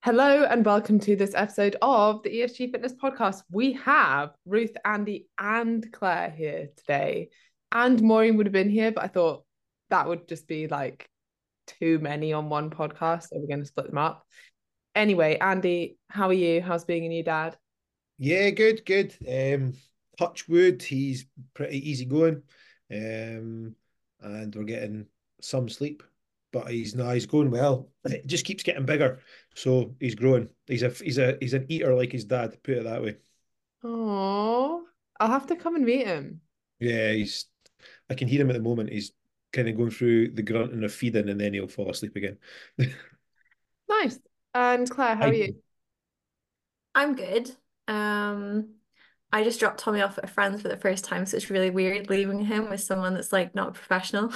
Hello and welcome to this episode of the ESG Fitness Podcast. We have Ruth, Andy, and Claire here today. And Maureen would have been here, but I thought that would just be like too many on one podcast. So we're going to split them up. Anyway, Andy, how are you? How's being a new dad? Yeah, good, good. Touch wood, he's pretty easy going. Um, and we're getting some sleep, but he's going well. It just keeps getting bigger. So he's growing. He's an eater like his dad, put it that way. Oh, I'll have to come and meet him. Yeah, he's I can hear him at the moment. He's kind of going through the grunting of feeding and then he'll fall asleep again. Nice. And Claire, how are I you? I'm good. Um, I just dropped Tommy off at a friend's for the first time, so it's really weird leaving him with someone that's like not a professional.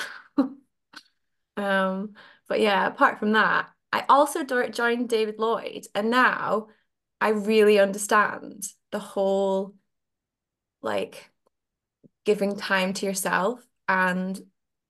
Um, but yeah, apart from that, I also joined David Lloyd, and now I really understand the whole like giving time to yourself and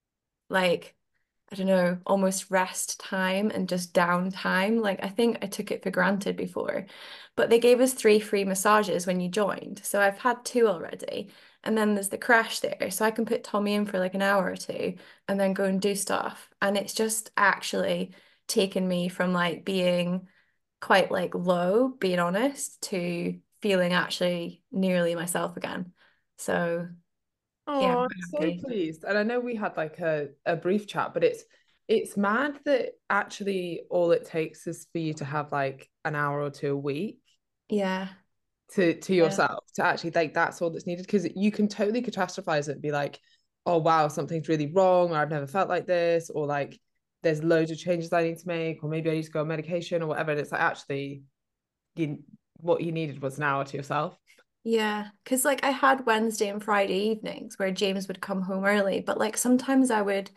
like I don't know, almost rest time and just downtime. Like I think I took it for granted before, but they gave us three free massages when you joined. So I've had two already. And then there's the crash there. So I can put Tommy in for like an hour or two and then go and do stuff. And it's just actually taken me from like being quite like low, being honest, to feeling actually nearly myself again. So yeah, Oh, I'm I'm quite so happy. pleased. And I know we had like a brief chat, but it's mad that actually all it takes is for you to have like an hour or two a week Yeah. to Yeah. yourself to actually like that's all that's needed because you can totally catastrophize it and be like, oh wow, something's really wrong, or I've never felt like this, or like there's loads of changes I need to make, or maybe I need to go on medication or whatever. And it's like actually you what you needed was an hour to yourself. Yeah, because like I had Wednesday and Friday evenings where James would come home early, but like sometimes I would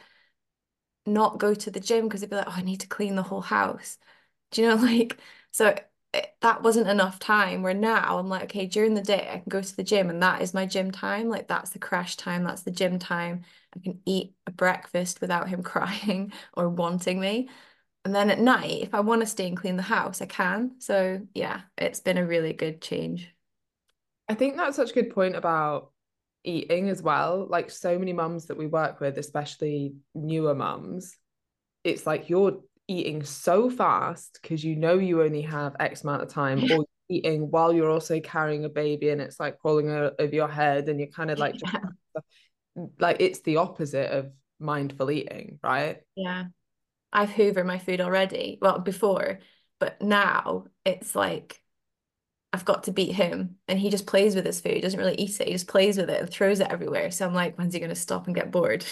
not go to the gym because it'd be like, oh, I need to clean the whole house. Do you know, like, so that wasn't enough time. Where now I'm like, okay, during the day I can go to the gym and that is my gym time. Like, that's the crash time, that's the gym time. I can eat a breakfast without him crying or wanting me. And then at night, if I want to stay and clean the house, I can. So yeah, it's been a really good change. I think that's such a good point about eating as well. Like so many mums that we work with, especially newer mums, it's like you're eating so fast because you know you only have X amount of time, or you're eating while you're also carrying a baby and it's like crawling over your head, and you're kind of like just like it's the opposite of mindful eating, right? Yeah. I've hoovered my food already. Well, before, but now it's like I've got to beat him and he just plays with his food. He doesn't really eat it. He just plays with it and throws it everywhere. So I'm like, when's he going to stop and get bored?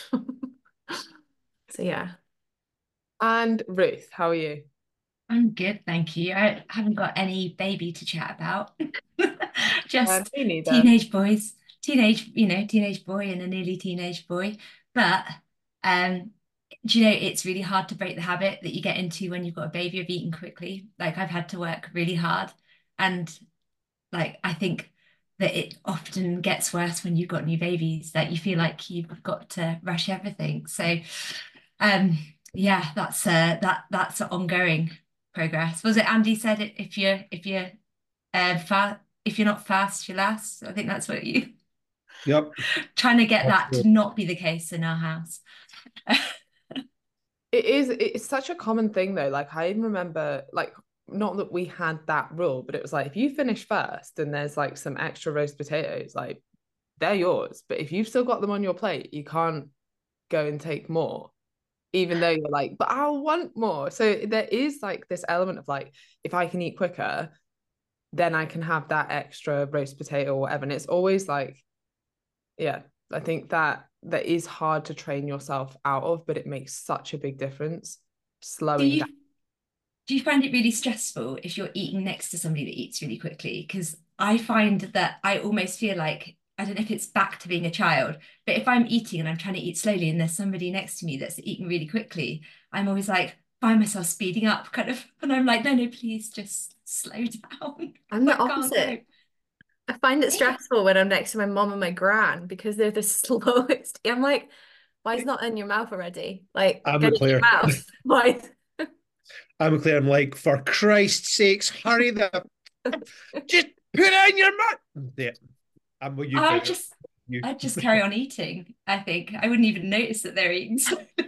So yeah. And Ruth, how are you? I'm good, thank you. I haven't got any baby to chat about. Just Me neither. teenage boys, teenage boy and a nearly teenage boy. But um, do you know, it's really hard to break the habit that you get into when you've got a baby of eating quickly. Like I've had to work really hard, and like I think that it often gets worse when you've got new babies, that you feel like you've got to rush everything. So um yeah, that's ongoing progress. Was it Andy said it, if you're if you're not fast, you're last. I think that's what you Yep. trying to get That's that to not be the case in our house. It's such a common thing though. Like I even remember like not that we had that rule, but it was like if you finish first and there's like some extra roast potatoes, like they're yours. But if you've still got them on your plate, you can't go and take more, even though you're like, but I want more. So there is like this element of like, if I can eat quicker, then I can have that extra roast potato or whatever. And it's always like, yeah, I think that is hard to train yourself out of, but it makes such a big difference Do slowing down. you do you find it really stressful if you're eating next to somebody that eats really quickly? Because I find that I almost feel like, I don't know if it's back to being a child, but if I'm eating and I'm trying to eat slowly and there's somebody next to me that's eating really quickly, I'm always like, find myself speeding up kind of, and I'm like, no, no, please just slow down. I'm the I can't go. opposite. I find it stressful when I'm next to my mom and my gran because they're the slowest. I'm like, why is it not in your mouth already? Like, I'm get the it in your player. mouth. Why? I'm Claire. I'm like, for Christ's sakes, hurry the just put it in your mouth. Yeah, I'm with you, Claire. I'd just carry on eating. I think I wouldn't even notice that they're eating.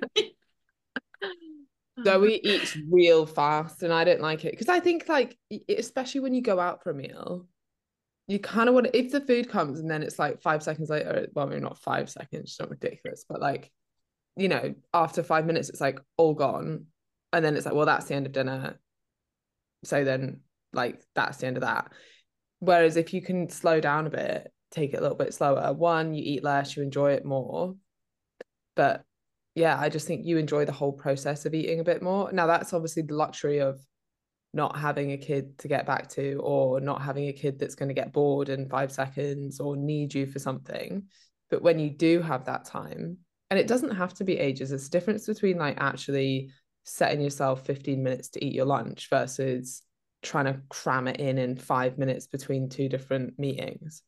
Zoe eats real fast, and I don't like it because I think like especially when you go out for a meal, you kind of want to, if the food comes and then it's like 5 seconds later, well, maybe not 5 seconds, it's not ridiculous, but like, you know, after 5 minutes, it's like all gone. And then it's like, well, that's the end of dinner. So then, like, that's the end of that. Whereas if you can slow down a bit, take it a little bit slower, one, you eat less, you enjoy it more. But yeah, I just think you enjoy the whole process of eating a bit more. Now, that's obviously the luxury of not having a kid to get back to, or not having a kid that's going to get bored in 5 seconds or need you for something. But when you do have that time, and it doesn't have to be ages, there's a difference between like actually setting yourself 15 minutes to eat your lunch versus trying to cram it in 5 minutes between two different meetings.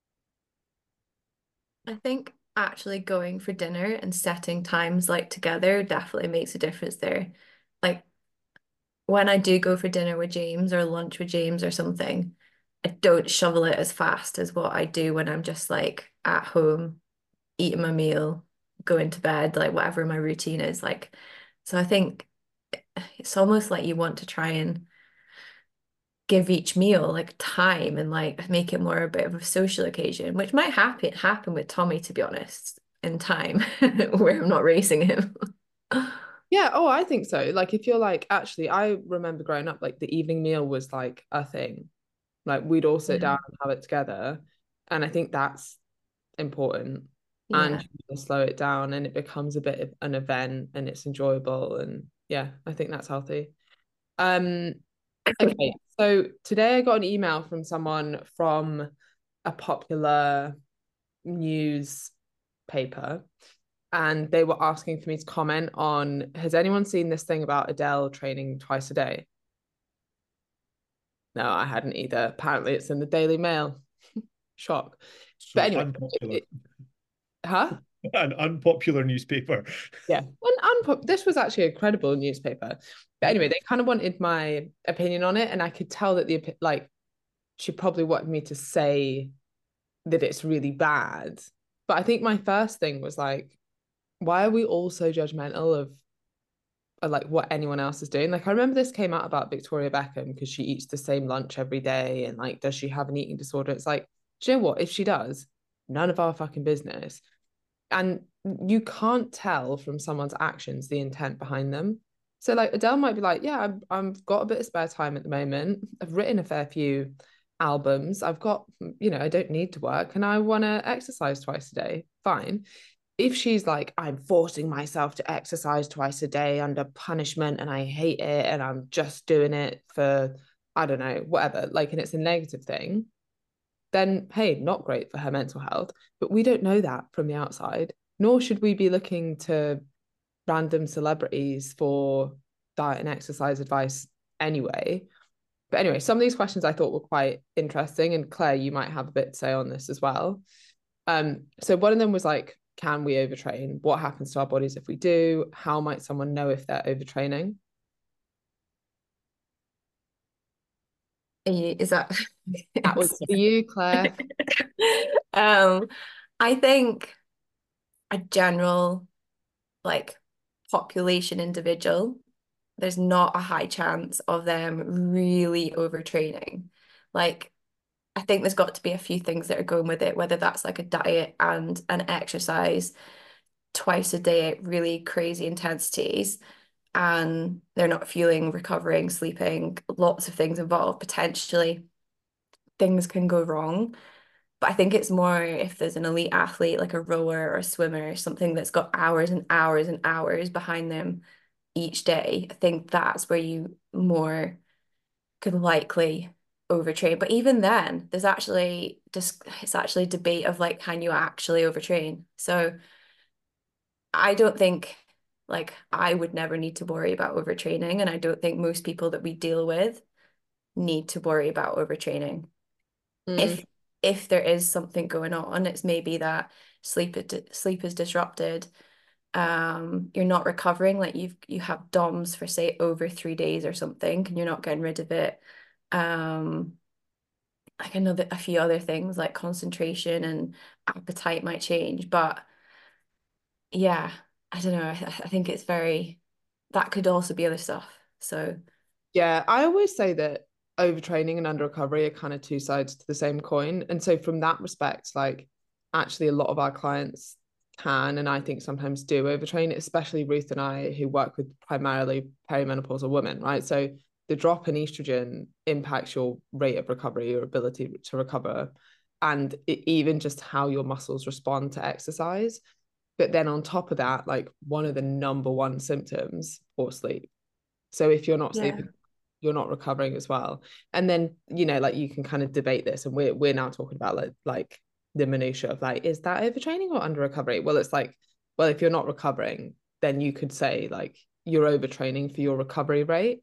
I think actually going for dinner and setting times like together definitely makes a difference there. Like when I do go for dinner with James or lunch with James or something, I don't shovel it as fast as what I do when I'm just like at home, eating my meal, going to bed, like whatever my routine is like. So I think it's almost like you want to try and give each meal like time and like make it more a bit of a social occasion, which might happen with Tommy, to be honest, in time where I'm not racing him. Yeah, oh, I think so. Like if you're like, actually, I remember growing up, like the evening meal was like a thing. Like we'd all sit Yeah. down and have it together. And I think that's important. And Yeah. you slow it down and it becomes a bit of an event and it's enjoyable. And yeah, I think that's healthy. Um, okay, so today I got an email from someone from a popular newspaper, and they were asking for me to comment on, has anyone seen this thing about Adele training twice a day? No, I hadn't either. Apparently it's in the Daily Mail. Shock. So But anyway, unpopular. huh? An unpopular newspaper. Yeah. This was actually a credible newspaper. But anyway, they kind of wanted my opinion on it, and I could tell that like she probably wanted me to say that it's really bad. But I think my first thing was like, why are we all so judgmental of like what anyone else is doing? Like I remember this came out about Victoria Beckham because she eats the same lunch every day, and like, does she have an eating disorder? It's like, do you know what? If she does, none of our fucking business. And you can't tell from someone's actions the intent behind them. So like Adele might be like, yeah, I've got a bit of spare time at the moment. I've written a fair few albums. I've got, you know, I don't need to work and I want to exercise twice a day. Fine. If she's like, I'm forcing myself to exercise twice a day under punishment and I hate it and I'm just doing it for, I don't know, whatever, like, and it's a negative thing, then hey, not great for her mental health. But we don't know that from the outside, nor should we be looking to random celebrities for diet and exercise advice anyway. But anyway, some of these questions I thought were quite interesting. And Claire, you might have a bit to say on this as well. So one of them was like, can we overtrain? What happens to our bodies if we do? How might someone know if they're overtraining? Is that That was for you, Claire. um I think a general like population individual, there's not a high chance of them really overtraining. Like I think there's got to be a few things that are going with it, whether that's like a diet and an exercise twice a day at really crazy intensities, and they're not fueling, recovering, sleeping, lots of things involved. Potentially, things can go wrong. But I think it's more if there's an elite athlete like a rower or a swimmer, something that's got hours and hours and hours behind them each day. I think that's where you more could likely overtrain. But even then, there's actually just it's actually debate of like, can you actually overtrain? So I don't think like I would never need to worry about overtraining, and I don't think most people that we deal with need to worry about overtraining. Mm. If there is something going on, it's maybe that sleep is disrupted, you're not recovering, like you have DOMS for say over 3 days or something, and you're not getting rid of it. Like I know that a few other things like concentration and appetite might change, but yeah, I don't know. I think it's very, that could also be other stuff. So Yeah, I always say that overtraining and under recovery are kind of two sides to the same coin. And so from that respect, like actually a lot of our clients can and I think sometimes do overtrain, especially Ruth and I who work with primarily perimenopausal women, right? So the drop in estrogen impacts your rate of recovery, your ability to recover, and even just how your muscles respond to exercise. But then on top of that, like one of the number one symptoms, poor sleep. So if you're not yeah, sleeping, you're not recovering as well. And then, you know, like you can kind of debate this, and we're now talking about like the minutia of like, is that overtraining or under recovery? Well, it's like, well, if you're not recovering, then you could say like you're overtraining for your recovery rate.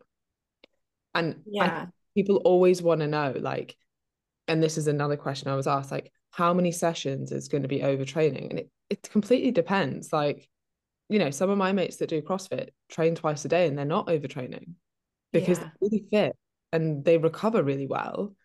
And I yeah, think people always want to know, like, and this is another question I was asked, like, how many sessions is going to be overtraining? And it completely depends. Like, you know, some of my mates that do CrossFit train twice a day and they're not overtraining because they're yeah, really fit and they recover really well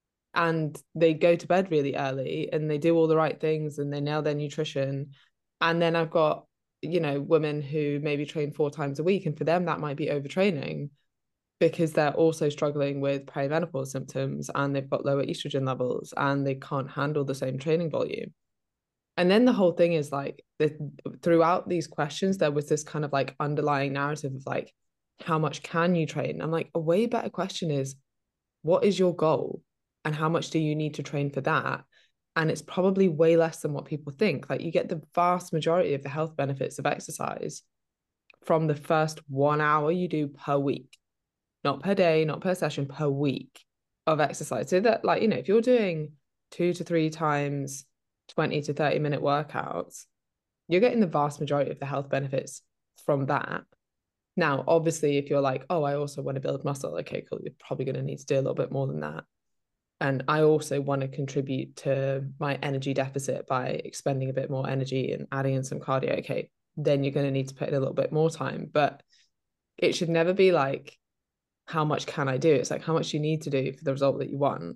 and they go to bed really early and they do all the right things and they nail their nutrition. And then I've got, you know, women who maybe train 4 times a week and for them that might be overtraining because they're also struggling with perimenopause symptoms and they've got lower estrogen levels and they can't handle the same training volume. And then the whole thing is like throughout these questions, there was this kind of like underlying narrative of like, how much can you train? I'm like, a way better question is, what is your goal? And how much do you need to train for that? And it's probably way less than what people think. Like you get the vast majority of the health benefits of exercise from the first 1 hour you do per week, not per day, not per session, per week of exercise. So that like, you know, if you're doing 2 to 3 times 20 to 30 minute workouts, you're getting the vast majority of the health benefits from that. Now, obviously, if you're like, oh, I also want to build muscle, okay, cool, you're probably going to need to do a little bit more than that. And I also want to contribute to my energy deficit by expending a bit more energy and adding in some cardio. Okay, then you're going to need to put in a little bit more time. But it should never be like, how much can I do? It's like, how much you need to do for the result that you want.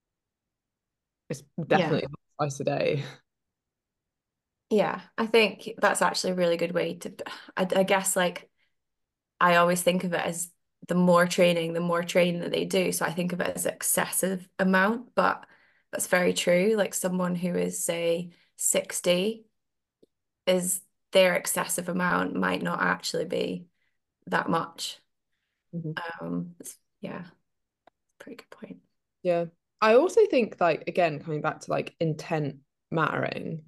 It's yeah, definitely twice a day. yeah. I think that's actually a really good way to, I guess like I always think of it as the more training that they do. So I think of it as excessive amount, but that's very true. Like someone who is, say, 60 is their excessive amount might not actually be that much. Mhm. Yeah, pretty good point. Yeah. I also think like again, coming back to like intent mattering,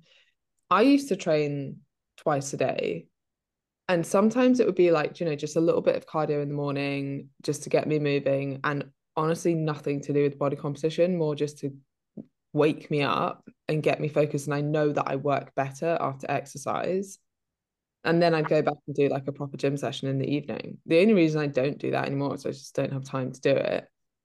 I used to train twice a day. And sometimes it would be like, you know, just a little bit of cardio in the morning just to get me moving. And honestly, nothing to do with body composition, more just to wake me up and get me focused. And I know that I work better after exercise. And then I'd go back and do like a proper gym session in the evening. The only reason I don't do that anymore is I just don't have time to do it.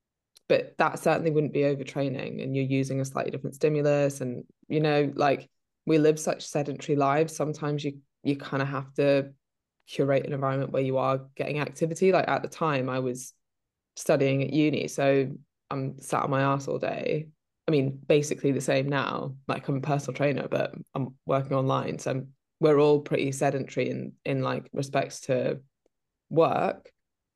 But that certainly wouldn't be overtraining. And you're using a slightly different stimulus. And, you know, like we live such sedentary lives. Sometimes you kind of have to curate an environment where you are getting activity. Like at the time, I was studying at uni, so I'm sat on my ass all day. I mean, basically the same now. Like I'm a personal trainer, but I'm working online, so we're all pretty sedentary in like respects to work.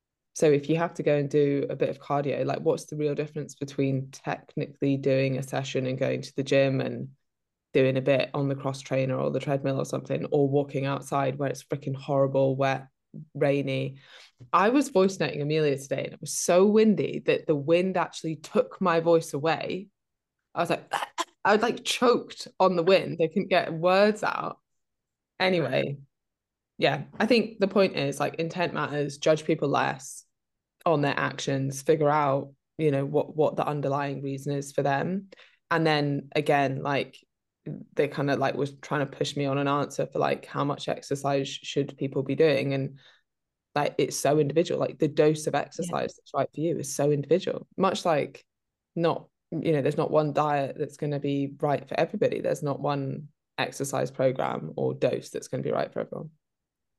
So if you have to go and do a bit of cardio, like what's the real difference between technically doing a session and going to the gym and doing a bit on the cross trainer or the treadmill or something, or walking outside where it's freaking horrible, wet, rainy. I was voice noting Amelia today and it was so windy that the wind actually took my voice away. I was like, I was like choked on the wind. I couldn't get words out. Anyway, yeah, I think the point is like intent matters, judge people less on their actions, figure out, you know, what the underlying reason is for them. And then again, like they kind of like was trying to push me on an answer for like how much exercise should people be doing. And like it's so individual. Like the dose of Yeah. exercise that's right for you is so individual. Much like not, you know, there's not one diet that's going to be right for everybody. There's not one exercise program or dose that's going to be right for everyone.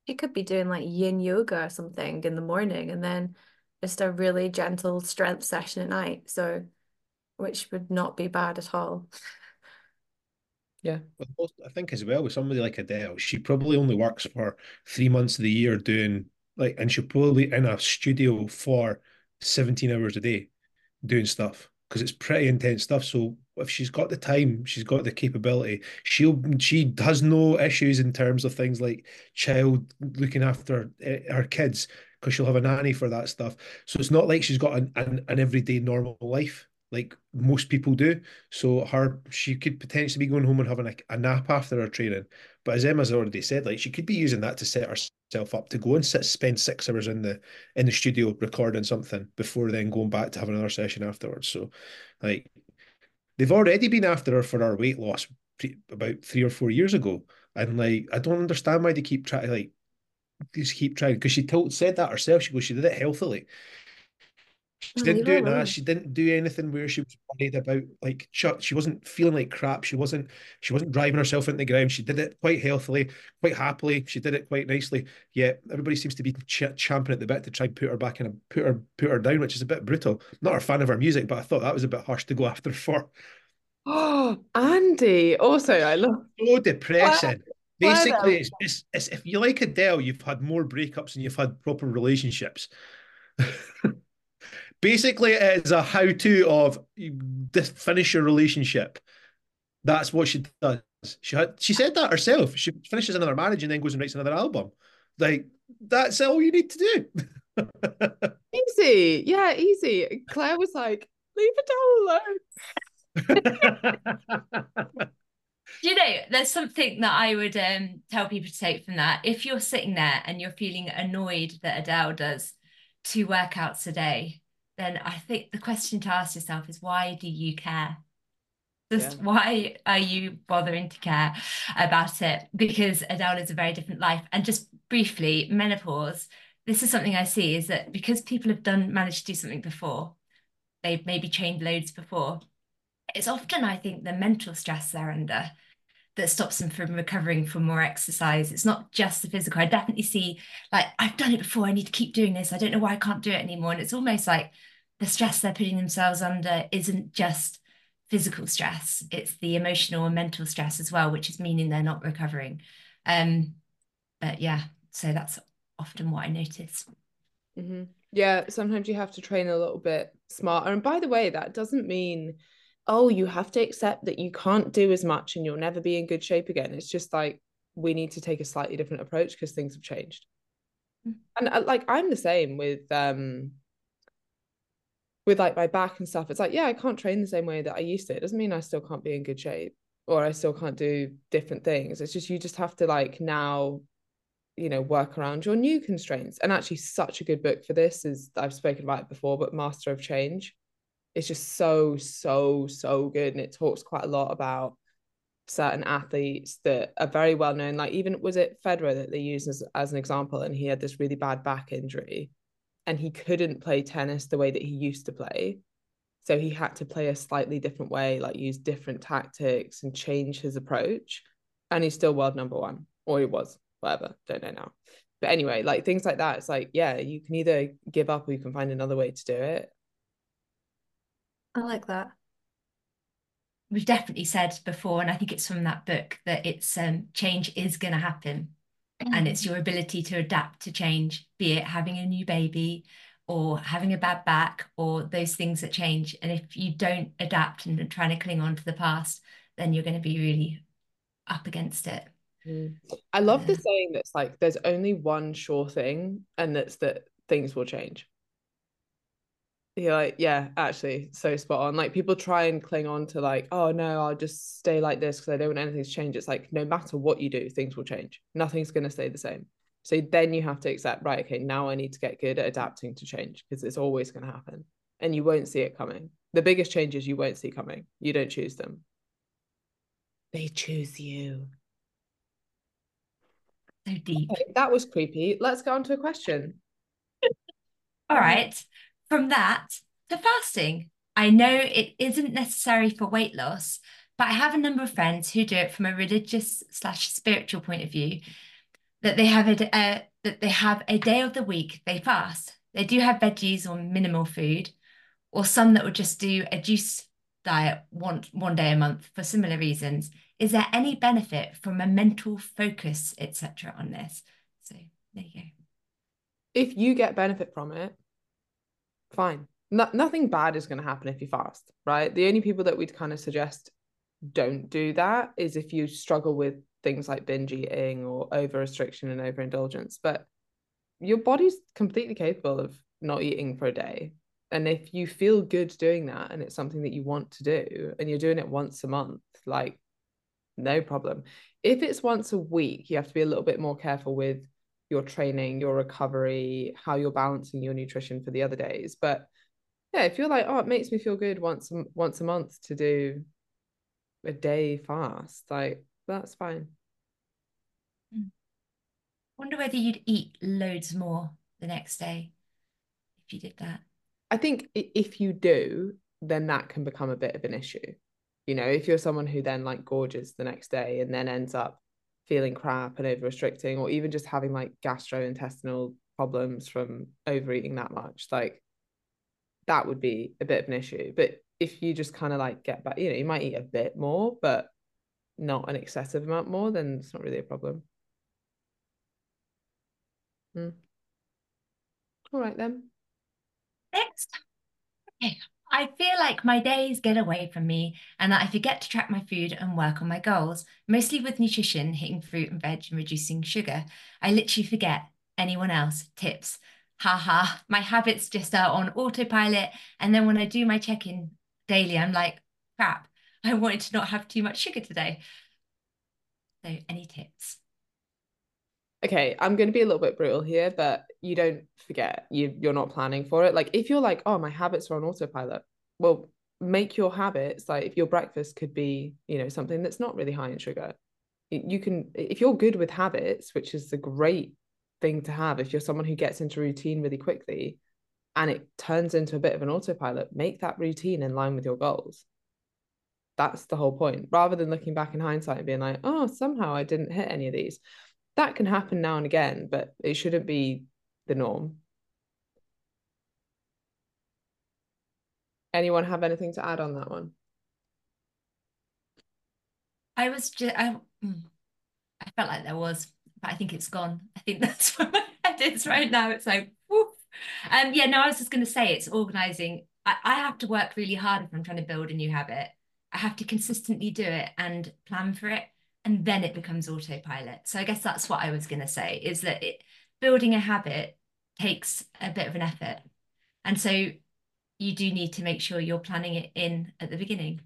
She could be doing like yin yoga or something in the morning and then just a really gentle strength session at night. So, which would not be bad at all. Yeah. I think as well with somebody like Adele, she probably only works for 3 months of the year doing like, and she'll probably be in a studio for 17 hours a day doing stuff because it's pretty intense stuff. So if she's got the time, she's got the capability. She has no issues in terms of things like child looking after her kids because she'll have a nanny for that stuff. So it's not like she's got an everyday normal life like most people do. So she could potentially be going home and having a nap after her training. But as Emma's already said, like she could be using that to set herself up to go and spend 6 hours in the studio recording something before then going back to have another session afterwards. So like they've already been after her for her weight loss about 3 or 4 years ago. And like I don't understand why they keep trying like just keep trying because said that herself. She goes, she did it healthily. She Oh, didn't leave her do it now. alone. She didn't do anything where she was worried about like she wasn't feeling like crap. She wasn't driving herself into the ground. She did it quite healthily, quite happily. She did it quite nicely. Yeah, everybody seems to be champing at the bit to try and put her back in a put her down, which is a bit brutal. Not a fan of her music, but I thought that was a bit harsh to go after for. Oh, Andy. Also, I love So Claire. depressing. Claire Basically, though. it's if you like Adele, you've had more breakups and you've had proper relationships. Basically, it is a how-to of finish your relationship. That's what she does. She said that herself. She finishes another marriage and then goes and writes another album. Like that's all you need to do. Easy. Yeah, easy. Claire was like, leave Adele alone. Do you know, there's something that I would tell people to take from that. If you're sitting there and you're feeling annoyed that Adele does 2 workouts a day, then I think the question to ask yourself is why do you care? Just Yeah. why are you bothering to care about it? Because Adele is a very different life. And just briefly, menopause, this is something I see is that because people have managed to do something before, they've maybe trained loads before. It's often, I think, the mental stress they're under that stops them from recovering from more exercise. It's not just the physical. I definitely see, like, I've done it before. I need to keep doing this. I don't know why I can't do it anymore. And it's almost like the stress they're putting themselves under isn't just physical stress, it's the emotional and mental stress as well, which is meaning they're not recovering. But yeah, so that's often what I notice. Mm-hmm. Yeah, sometimes you have to train a little bit smarter. And by the way, that doesn't mean, oh, you have to accept that you can't do as much and you'll never be in good shape again. It's just like we need to take a slightly different approach because things have changed. And like I'm the same with like my back and stuff. It's like, yeah, I can't train the same way that I used to. It doesn't mean I still can't be in good shape or I still can't do different things. It's just you just have to like now, work around your new constraints. And actually such a good book for this is I've spoken about it before, but Master of Change. It's just so, so, so good. And it talks quite a lot about certain athletes that are very well known. Like even was it Federer that they used as an example, and he had this really bad back injury and he couldn't play tennis the way that he used to play. So he had to play a slightly different way, like use different tactics and change his approach. And he's still world number one, or he was, whatever, don't know now. But anyway, like things like that, it's like, yeah, you can either give up or you can find another way to do it. I like that. We've definitely said before, and I think it's from that book, that it's change is going to happen. And it's your ability to adapt to change, be it having a new baby or having a bad back or those things that change. And if you don't adapt and trying to cling on to the past, then you're going to be really up against it. I love the saying that's like there's only one sure thing, and that's that things will change. You're like, yeah, actually, so spot on. Like people try and cling on to like, oh no, I'll just stay like this because I don't want anything to change. It's like no matter what you do, things will change. Nothing's going to stay the same. So then you have to accept, right, okay, now I need to get good at adapting to change because it's always going to happen and you won't see it coming. The biggest changes you won't see coming. You don't choose them. They choose you. So deep. Okay, that was creepy. Let's go on to a question. All right. From that to fasting. I know it isn't necessary for weight loss, but I have a number of friends who do it from a religious/spiritual point of view. that they have a day of the week they fast. They do have veggies or minimal food, or some that would just do a juice diet one day a month for similar reasons. Is there any benefit from a mental focus, etc., on this? So there you go. If you get benefit from it, fine. Nothing bad is going to happen if you fast, right? The only people that we'd kind of suggest don't do that is if you struggle with things like binge eating or over restriction and overindulgence. But your body's completely capable of not eating for a day. And if you feel good doing that and it's something that you want to do and you're doing it once a month, like, no problem. If it's once a week, you have to be a little bit more careful with your training, your recovery, how you're balancing your nutrition for the other days. But yeah, if you're like, oh, it makes me feel good once a month to do a day fast, like, that's fine. Wonder whether you'd eat loads more the next day if you did that. I think if you do, then that can become a bit of an issue. You know, if you're someone who then like gorges the next day and then ends up feeling crap and over restricting, or even just having like gastrointestinal problems from overeating that much, like, that would be a bit of an issue. But if you just kind of like get back, you know, you might eat a bit more, but not an excessive amount more, then it's not really a problem. All right then. Next. Okay. I feel like my days get away from me and that I forget to track my food and work on my goals, mostly with nutrition, hitting fruit and veg and reducing sugar. I literally forget. Anyone else? Tips. Haha, my habits just are on autopilot. And then when I do my check-in daily, I'm like, crap, I wanted to not have too much sugar today. So any tips? Okay, I'm going to be a little bit brutal here, but you don't forget. You're not planning for it. Like, if you're like, oh, my habits are on autopilot, well, make your habits, like, if your breakfast could be, you know, something that's not really high in sugar. You can, if you're good with habits, which is a great thing to have, if you're someone who gets into routine really quickly and it turns into a bit of an autopilot, make that routine in line with your goals. That's the whole point, rather than looking back in hindsight and being like, oh, somehow I didn't hit any of these. That can happen now and again, but it shouldn't be the norm. Anyone have anything to add on that one? I felt like there was, but I think it's gone. I think that's where my head is right now. It's like, woof. Yeah, no, I was just going to say it's organizing. I have to work really hard if I'm trying to build a new habit. I have to consistently do it and plan for it, and then it becomes autopilot. So I guess that's what I was going to say, is that building a habit takes a bit of an effort. And so you do need to make sure you're planning it in at the beginning.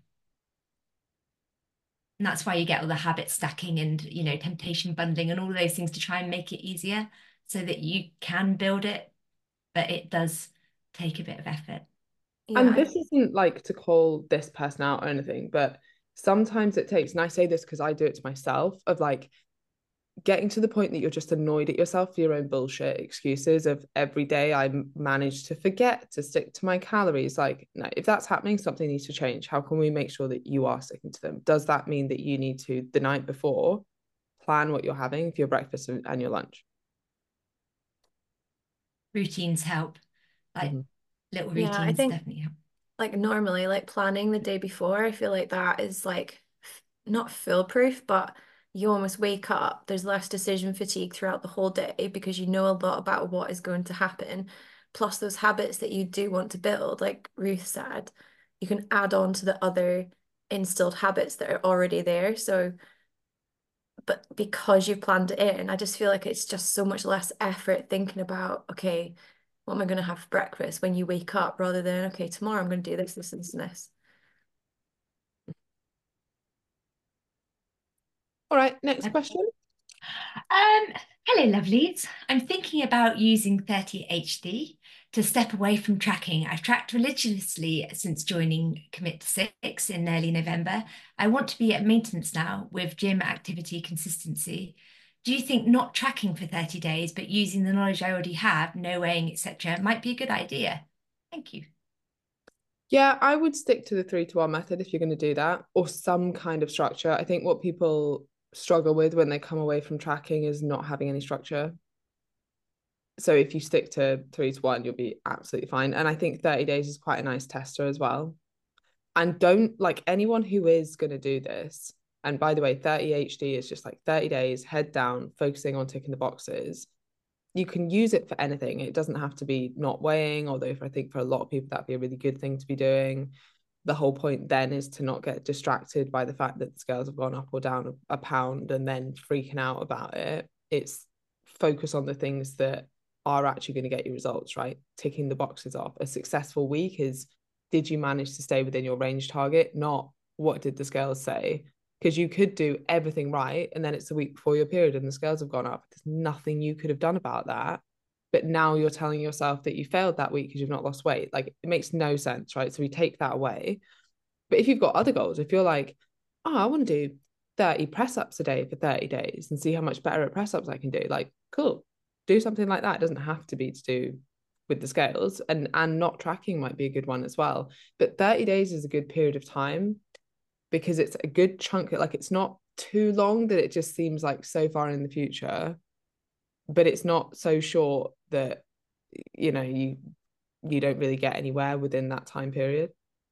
And that's why you get all the habit stacking and, you know, temptation bundling and all of those things to try and make it easier so that you can build it, but it does take a bit of effort. Yeah, and this isn't like to call this person out or anything, but sometimes it takes, and I say this because I do it to myself, of like getting to the point that you're just annoyed at yourself for your own bullshit excuses of every day I managed to forget to stick to my calories. Like, no, if that's happening, something needs to change. How can we make sure that you are sticking to them? Does that mean that you need to, the night before, plan what you're having for your breakfast and your lunch? Routines help. Like little routines I think, definitely help. Like normally, like planning the day before, I feel like that is like not foolproof, but you almost wake up, there's less decision fatigue throughout the whole day because you know a lot about what is going to happen. Plus those habits that you do want to build, like Ruth said, you can add on to the other instilled habits that are already there. So, but because you've planned it in, I just feel like it's just so much less effort thinking about, okay, what am I going to have for breakfast when you wake up, rather than, okay, tomorrow I'm going to do this, this, and this. All right, next question. Hello, lovelies. I'm thinking about using 30HD to step away from tracking. I've tracked religiously since joining Commit to 6 in early November. I want to be at maintenance now with gym activity consistency. Do you think not tracking for 30 days, but using the knowledge I already have, no weighing, etc., might be a good idea? Thank you. Yeah, I would stick to the 3-to-1 method if you're going to do that, or some kind of structure. I think what people struggle with when they come away from tracking is not having any structure. So if you stick to 3 to 1, you'll be absolutely fine. And I think 30 days is quite a nice tester as well. And don't, like, anyone who is going to do this, and by the way, 30 HD is just like 30 days, head down, focusing on ticking the boxes. You can use it for anything. It doesn't have to be not weighing, although if I think for a lot of people, that'd be a really good thing to be doing. The whole point then is to not get distracted by the fact that the scales have gone up or down a pound and then freaking out about it. It's focus on the things that are actually going to get you results, right? Ticking the boxes off. A successful week is, did you manage to stay within your range target? Not what did the scales say? Because you could do everything right and then it's the week before your period and the scales have gone up. There's nothing you could have done about that. But now you're telling yourself that you failed that week because you've not lost weight. Like, it makes no sense, right? So we take that away. But if you've got other goals, if you're like, oh, I want to do 30 press ups a day for 30 days and see how much better at press ups I can do, like, cool, do something like that. It doesn't have to be to do with the scales, and not tracking might be a good one as well. But 30 days is a good period of time because it's a good chunk. Like, it's not too long that it just seems like so far in the future, but it's not so short that, you know, you don't really get anywhere within that time period.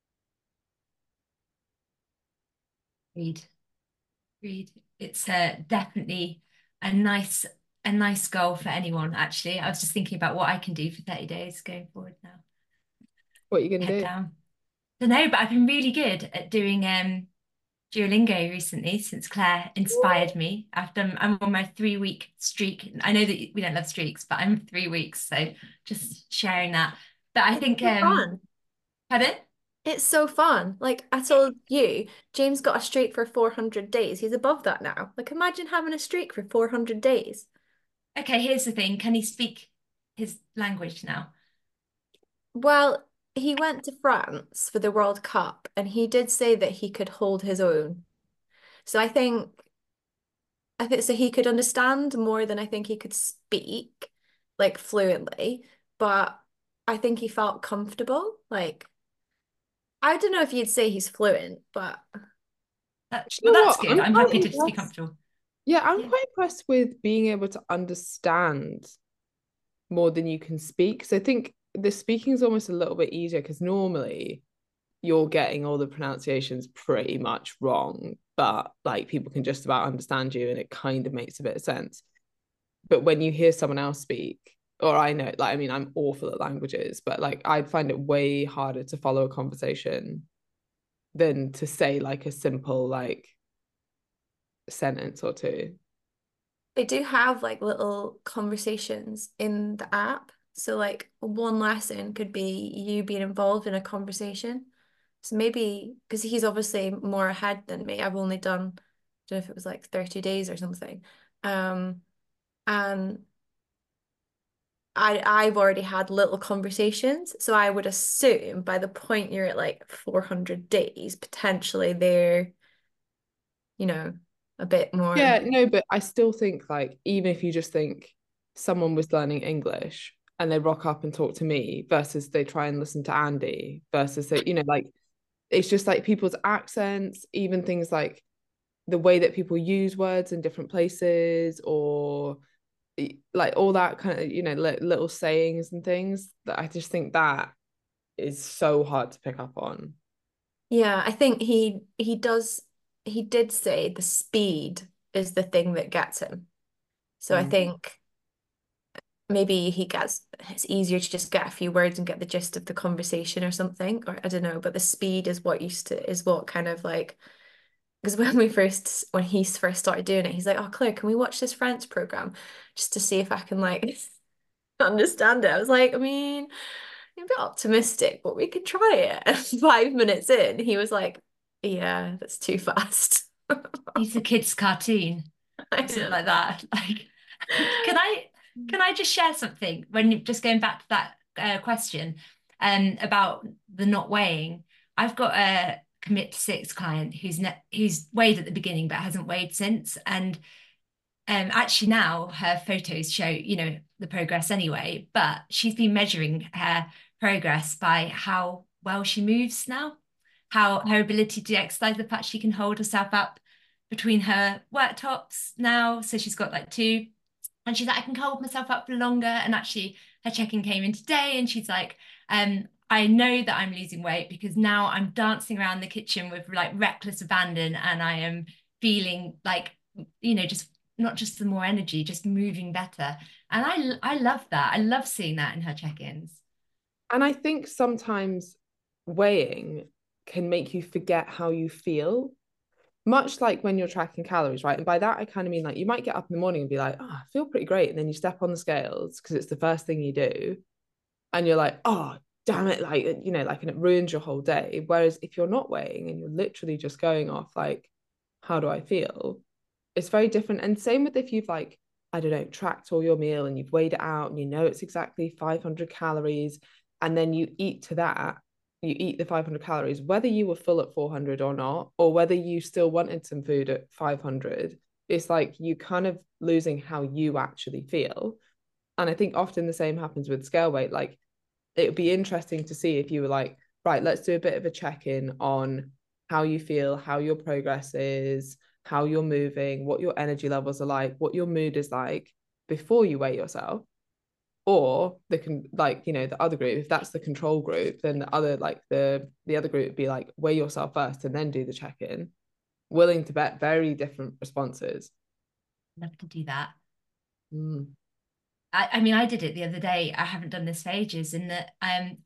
Read. It's definitely a nice goal for anyone, actually. I was just thinking about what I can do for 30 days going forward now. What are you gonna Head do? down. I don't know, but I've been really good at doing Duolingo recently since Claire inspired me. I'm on my 3-week streak. I know that we don't love streaks, but I'm 3 weeks, so just sharing that. But I think Fun. pardon? It's so fun. Like I told you, James got a streak for 400 days. He's above that now. Like imagine having a streak for 400 days. Okay, here's the thing. Can he speak his language now? Well, he went to France for the World Cup and he did say that he could hold his own. So I think so he could understand more than I think he could speak like fluently, but I think he felt comfortable. Like I don't know if you'd say he's fluent, but Well, that's What? good. I'm quite happy to just be impressed. comfortable. Yeah, I'm Yeah. quite impressed with being able to understand more than you can speak. So I think the speaking is almost a little bit easier because normally you're getting all the pronunciations pretty much wrong, but like people can just about understand you and it kind of makes a bit of sense. But when you hear someone else speak, or I know, like, I mean, I'm awful at languages, but like I'd find it way harder to follow a conversation than to say like a simple like sentence or two. they do have like little conversations in the app. So like one lesson could be you being involved in a conversation. So maybe because he's obviously more ahead than me. I've only done, I don't know if it was like 30 days or something. And I've already had little conversations. So I would assume by the point you're at like 400 days, potentially they're, you know, a bit more. Yeah, no, but I still think like even if you just think someone was learning English and they rock up and talk to me versus they try and listen to Andy versus they, you know, like it's just like people's accents, even things like the way that people use words in different places or like all that kind of, you know, little sayings and things that I just think that is so hard to pick up on. Yeah, I think he did say the speed is the thing that gets him. So I Mm. think maybe it's easier to just get a few words and get the gist of the conversation or something, or I don't know, but the speed is what kind of like because when he first started doing it, he's like, "Oh, Claire, can we watch this French program just to see if I can like understand it?" I was like, I mean, I'm a bit optimistic, but we could try it. And 5 minutes in, he was like, "Yeah, that's too fast." He's a kid's cartoon I or something know. like that. Like, can I just share something when you just going back to that question about the not weighing? I've got a commit to six client who's weighed at the beginning but hasn't weighed since, and actually now her photos show, the progress anyway, but she's been measuring her progress by how well she moves now, how her ability to exercise, the fact she can hold herself up between her work tops now. So she's got like two. And she's like, I can hold myself up for longer. And actually, her check-in came in today, and she's like, I know that I'm losing weight because now I'm dancing around the kitchen with like reckless abandon, and I am feeling like, just not just the more energy, just moving better. And I love that. I love seeing that in her check-ins. And I think sometimes weighing can make you forget how you feel, much like when you're tracking calories, right? And by that, I kind of mean like you might get up in the morning and be like, oh, I feel pretty great. And then you step on the scales because it's the first thing you do. And you're like, oh, damn it. Like, and it ruins your whole day. Whereas if you're not weighing and you're literally just going off like, how do I feel? It's very different. And same with if you've like, I don't know, tracked all your meal and you've weighed it out and you know it's exactly 500 calories. And then you eat to that, you eat the 500 calories, whether you were full at 400 or not, or whether you still wanted some food at 500, it's like you kind of losing how you actually feel. And I think often the same happens with scale weight. Like it would be interesting to see if you were like, right, let's do a bit of a check-in on how you feel, how your progress is, how you're moving, what your energy levels are like, what your mood is like before you weigh yourself. Or the other group, if that's the control group, then the other group would be like, weigh yourself first and then do the check-in. Willing to bet very different responses. Love to do that. Mm. I mean, I did it the other day. I haven't done this for ages, in that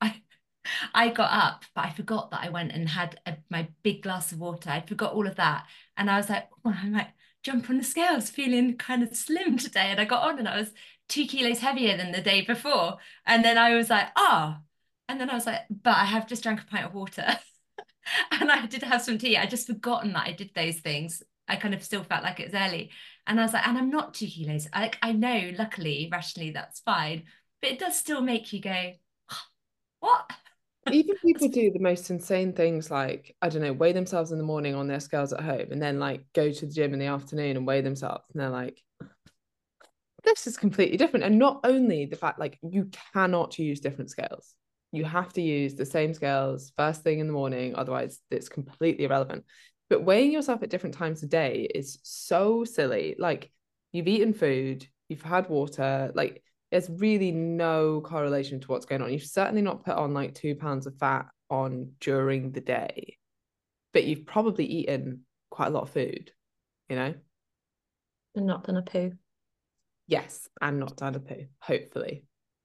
I got up, but I forgot that I went and had my big glass of water. I forgot all of that. And I was like, oh, I might jump on the scales, feeling kind of slim today. And I got on and I was 2 kilos heavier than the day before. And then I was like, oh. And then I was like, but I have just drank a pint of water. And I did have some tea. I just forgotten that I did those things. I kind of still felt like it was early. And I was like, and I'm not 2 kilos. I know, luckily, rationally, that's fine. But it does still make you go, what? Even people do the most insane things like, I don't know, weigh themselves in the morning on their scales at home and then like go to the gym in the afternoon and weigh themselves. And they're like, this is completely different. And not only the fact like you cannot use different scales, you have to use the same scales first thing in the morning, otherwise it's completely irrelevant. But weighing yourself at different times a day is so silly. Like you've eaten food, you've had water, like there's really no correlation to what's going on. You've certainly not put on like 2 pounds of fat on during the day, but you've probably eaten quite a lot of food, you know? And not done a poo. Yes, and not done a poo, hopefully.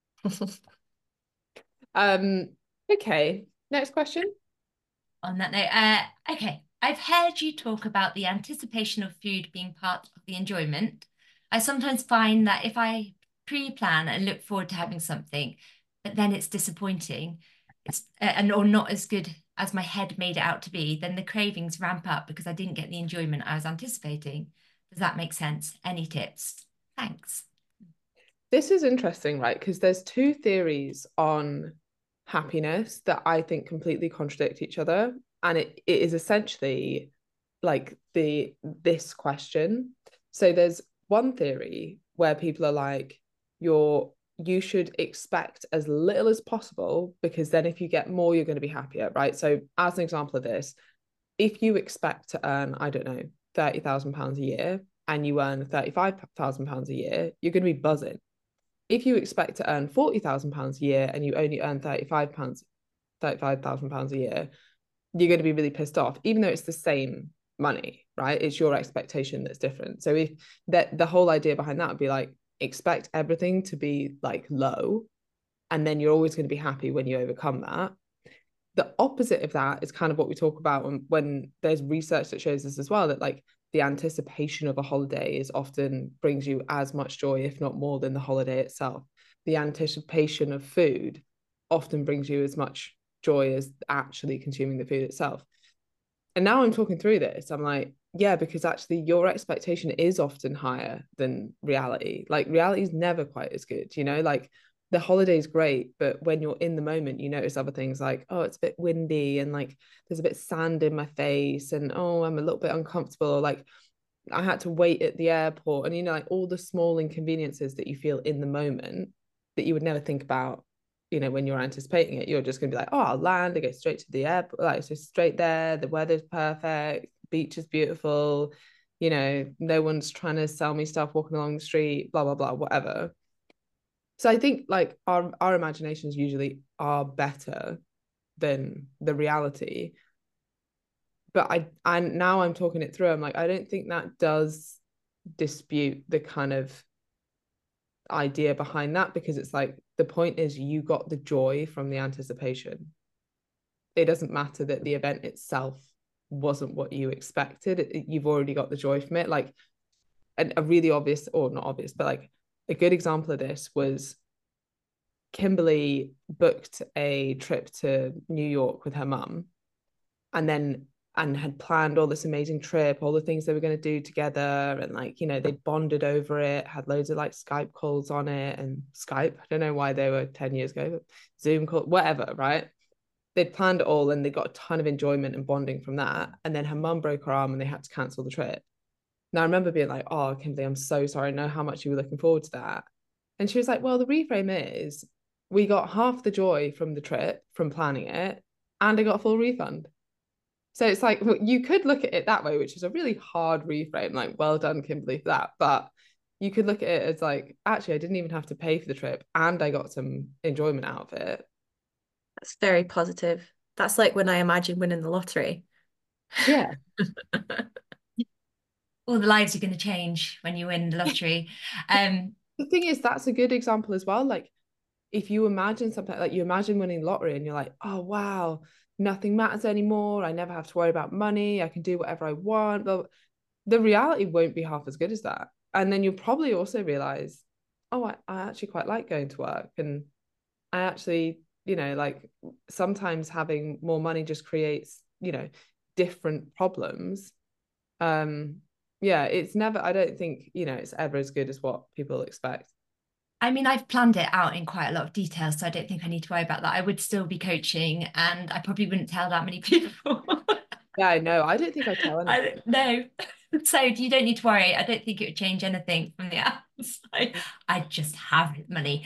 Okay, next question. On that note, okay, I've heard you talk about the anticipation of food being part of the enjoyment. I sometimes find that if I pre-plan and look forward to having something, but then it's disappointing, or not as good as my head made it out to be, then the cravings ramp up because I didn't get the enjoyment I was anticipating. Does that make sense? Any tips? Thanks. This is interesting, right? Because there's two theories on happiness that I think completely contradict each other. And it is essentially like this question. So there's one theory where people are like, you should expect as little as possible, because then if you get more, you're going to be happier, right? So as an example of this, if you expect to earn, I don't know, £30,000 a year and you earn £35,000 a year, you're going to be buzzing. If you expect to earn £40,000 a year and you only earn £35,000 a year, you're going to be really pissed off, even though it's the same money, right? It's your expectation that's different. So if the whole idea behind that would be like, expect everything to be like low, and then you're always going to be happy when you overcome that. The opposite of that is kind of what we talk about when there's research that shows us as well, that like the anticipation of a holiday is often brings you as much joy, if not more, than the holiday itself. The anticipation of food often brings you as much joy as actually consuming the food itself. And now I'm talking through this, I'm like, yeah, because actually your expectation is often higher than reality. Like reality is never quite as good, you know, like the holiday's great, but when you're in the moment, you notice other things like, oh, it's a bit windy and like there's a bit of sand in my face and oh, I'm a little bit uncomfortable, or like I had to wait at the airport, and you know, like all the small inconveniences that you feel in the moment that you would never think about, you know, when you're anticipating it. You're just gonna be like, oh, I'll land, I go straight to the airport, like it's just straight there, the weather's perfect, beach is beautiful, you know, no one's trying to sell me stuff walking along the street, blah, blah, blah, whatever. So I think like our imaginations usually are better than the reality. But I now I'm talking it through, I'm like, I don't think that does dispute the kind of idea behind that, because it's like the point is you got the joy from the anticipation. It doesn't matter that the event itself wasn't what you expected. You've already got the joy from it. Like a really obvious, or not obvious, but like a good example of this was Kimberly booked a trip to New York with her mum, and had planned all this amazing trip, all the things they were going to do together, and like, you know, they bonded over it, had loads of like Skype calls on it, and Skype, I don't know why they were 10 years ago, but Zoom call, whatever, right? They'd planned it all and they got a ton of enjoyment and bonding from that. And then her mum broke her arm and they had to cancel the trip. Now I remember being like, oh, Kimberly, I'm so sorry. I know how much you were looking forward to that. And she was like, well, the reframe is we got half the joy from the trip, from planning it, and I got a full refund. So it's like, you could look at it that way, which is a really hard reframe. Like, well done, Kimberly, for that. But you could look at it as like, actually, I didn't even have to pay for the trip and I got some enjoyment out of it. That's very positive. That's like when I imagine winning the lottery. Yeah. All the lives are going to change when you win the lottery. The thing is, that's a good example as well. Like, if you imagine something like you imagine winning lottery and you're like, oh, wow, nothing matters anymore. I never have to worry about money. I can do whatever I want. But the reality won't be half as good as that. And then you'll probably also realize, oh, I actually quite like going to work. And I actually, you know, like sometimes having more money just creates, you know, different problems. Yeah, it's never, I don't think, you know, it's ever as good as what people expect. I mean, I've planned it out in quite a lot of detail, so I don't think I need to worry about that. I would still be coaching and I probably wouldn't tell that many people. Yeah, I know. I don't think I tell anyone. No. So you don't need to worry. I don't think it would change anything from the outside. I just have money.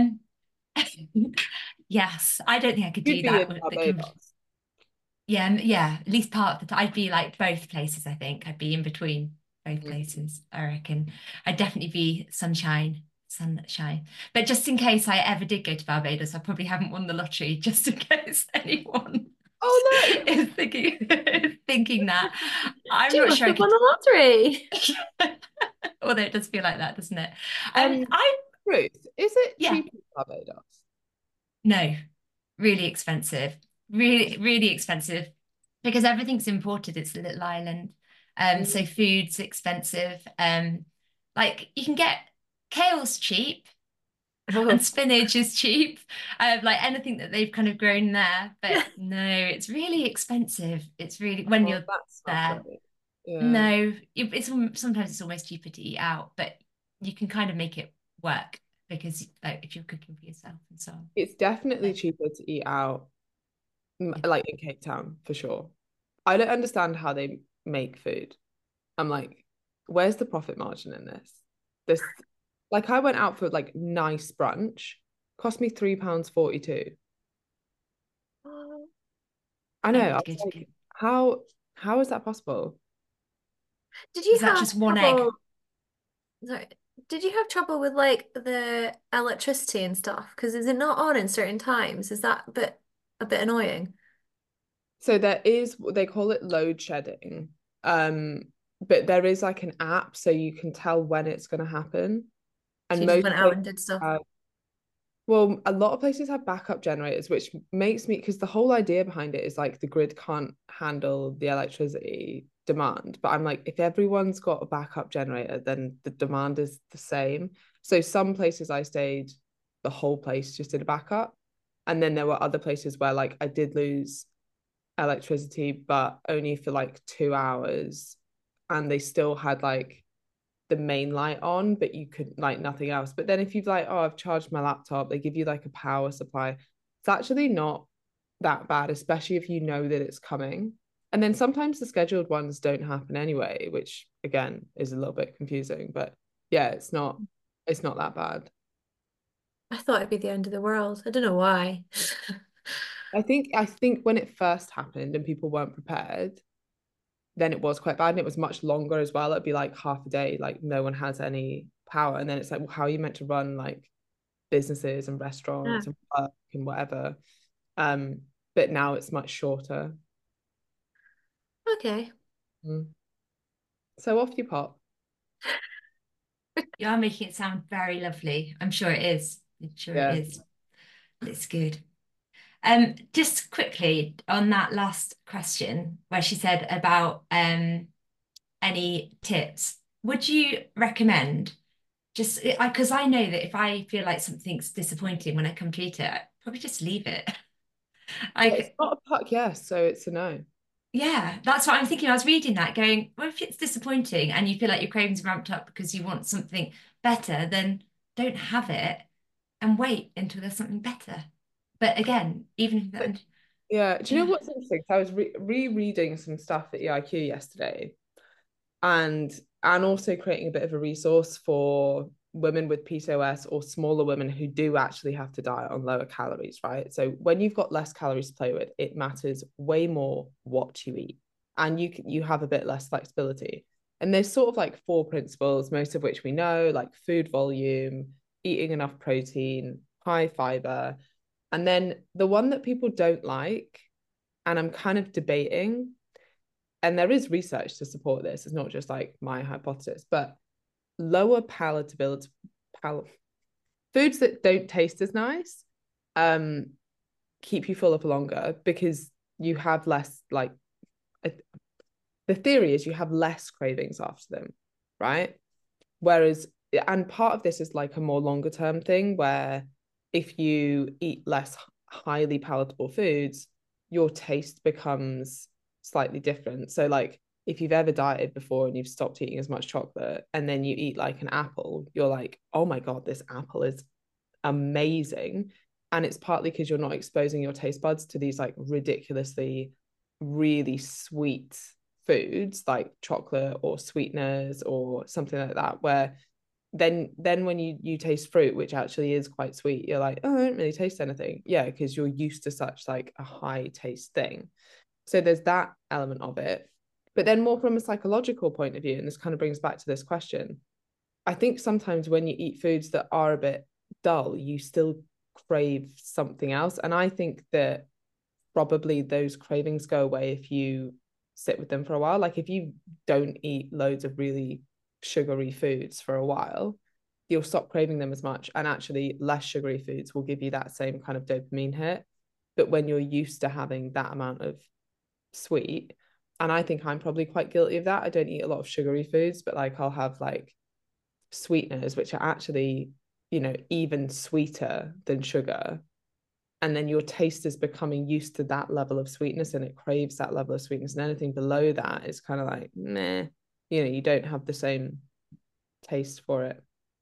Yes, I don't think I could do You'd be that in with the Barbados. yeah, at least part of the time. I'd be like both places, I think. I'd be in between both places, I reckon. I'd definitely be sunshine. But just in case I ever did go to Barbados, I probably haven't won the lottery, just in case anyone Oh, look. is thinking that. I'm She not must sure I have won could. the lottery. Although it does feel like that, doesn't it? Um, Ruth, is it Yeah, cheap in Barbados? no, really expensive, really expensive because everything's imported. It's a little island, so food's expensive. Like you can get kale's cheap and spinach is cheap, like anything that they've kind of grown there. But no, it's really expensive. It's really when Oh, you're that's not there. great. Yeah. No, it's sometimes it's almost cheaper to eat out, but you can kind of make it work because like if you're cooking for yourself and so on. It's definitely But, cheaper to eat out, yeah. like in Cape Town, for sure. I don't understand how they make food. I'm like, where's the profit margin in this? This, like, I went out for like nice brunch, cost me £3.42. I I know. I need to was go to like, how is that possible? Did Is you that have just one egg? trouble? Sorry, did you have trouble with like the electricity and stuff? Because is it not on in certain times? Is that a bit annoying? So there is, they call it load shedding. Um, but there is like an app so you can tell when it's going to happen. So And you just most went out places and did stuff. have, well, a lot of places have backup generators, which makes me, because the whole idea behind it is like the grid can't handle the electricity demand. But I'm like, if everyone's got a backup generator, then the demand is the same. So some places I stayed, the whole place just did a backup. And then there were other places where like I did lose electricity, but only for like 2 hours. And they still had like the main light on, but you could like nothing else. But then if you've like, oh, I've charged my laptop, they give you like a power supply. It's actually not that bad, especially if you know that it's coming. And then sometimes the scheduled ones don't happen anyway, which again is a little bit confusing. But yeah, it's not that bad. I thought it'd be the end of the world. I don't know why. I think when it first happened and people weren't prepared, then it was quite bad, and it was much longer as well. It'd be like half a day, like no one has any power, and then it's like, well, how are you meant to run like businesses and restaurants and work and whatever? But now it's much shorter. Okay. So off you pop. You are making it sound very lovely. I'm sure it is. I'm sure Yeah. it is. It's good. Just quickly on that last question where she said about any tips, would you recommend just because I know that if I feel like something's disappointing when I come to eat it, I'd probably just leave it. It's not a puck, yes, so it's a no. Yeah, that's what I'm thinking. I was reading that going, well, if it's disappointing and you feel like your cravings ramped up because you want something better, then don't have it and wait until there's something better. But again, even if that, yeah, do you know what's interesting? I was rereading some stuff at EIQ yesterday, and also creating a bit of a resource for women with PCOS or smaller women who do actually have to diet on lower calories, right? So when you've got less calories to play with, it matters way more what you eat, and you have a bit less flexibility. And there's sort of like 4 principles, most of which we know, like food volume, eating enough protein, high fiber, and then the one that people don't like, and I'm kind of debating, and there is research to support this, it's not just like my hypothesis, but lower palatability, foods that don't taste as nice keep you fuller for longer because you have less, like, the theory is you have less cravings after them, right? Whereas, and part of this is like a more longer term thing where if you eat less highly palatable foods, your taste becomes slightly different. So like if you've ever dieted before and you've stopped eating as much chocolate and then you eat like an apple, you're like, oh my God, this apple is amazing. And it's partly because you're not exposing your taste buds to these like ridiculously really sweet foods like chocolate or sweeteners or something like that, where then when you taste fruit, which actually is quite sweet, you're like, oh, I don't really taste anything. Yeah, because you're used to such like a high taste thing. So there's that element of it. But then more from a psychological point of view, and this kind of brings back to this question, I think sometimes when you eat foods that are a bit dull, you still crave something else. And I think that probably those cravings go away if you sit with them for a while. Like if you don't eat loads of really sugary foods for a while, you'll stop craving them as much, and actually less sugary foods will give you that same kind of dopamine hit. But when you're used to having that amount of sweet, and I think I'm probably quite guilty of that, I don't eat a lot of sugary foods, but like I'll have like sweeteners which are actually, you know, even sweeter than sugar, and then your taste is becoming used to that level of sweetness and it craves that level of sweetness, and anything below that is kind of like meh, you know, you don't have the same taste for it.